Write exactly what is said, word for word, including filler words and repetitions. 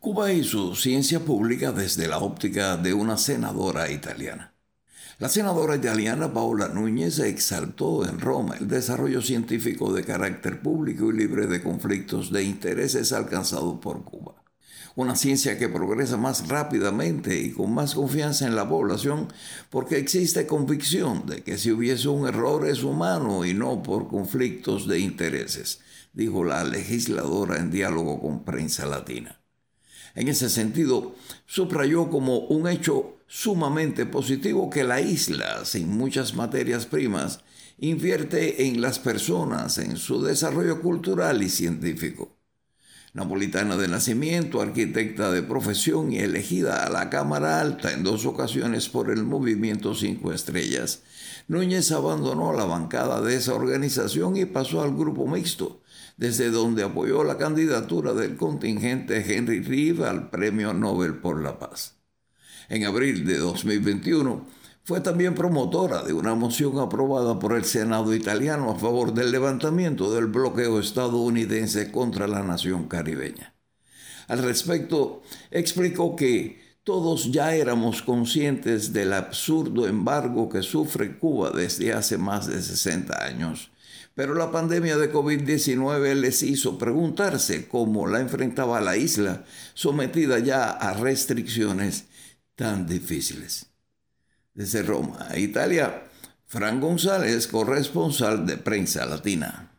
Cuba y su ciencia pública desde la óptica de una senadora italiana. La senadora italiana Paola Núñez exaltó en Roma el desarrollo científico de carácter público y libre de conflictos de intereses alcanzado por Cuba. Una ciencia que progresa más rápidamente y con más confianza en la población porque existe convicción de que si hubiese un error es humano y no por conflictos de intereses, dijo la legisladora en diálogo con Prensa Latina. En ese sentido, subrayó como un hecho sumamente positivo que la isla, sin muchas materias primas, invierte en las personas, en su desarrollo cultural y científico. Napolitana de nacimiento, arquitecta de profesión y elegida a la Cámara Alta en dos ocasiones por el Movimiento Cinco Estrellas, Núñez abandonó la bancada de esa organización y pasó al grupo mixto, desde donde apoyó la candidatura del contingente Henry Reeve al Premio Nobel por la Paz. En abril de dos mil veintiuno, fue también promotora de una moción aprobada por el Senado italiano a favor del levantamiento del bloqueo estadounidense contra la nación caribeña. Al respecto, explicó que todos ya éramos conscientes del absurdo embargo que sufre Cuba desde hace más de sesenta años, pero la pandemia de COVID diecinueve les hizo preguntarse cómo la enfrentaba la isla, sometida ya a restricciones tan difíciles. Desde Roma, Italia, Fran González, corresponsal de Prensa Latina.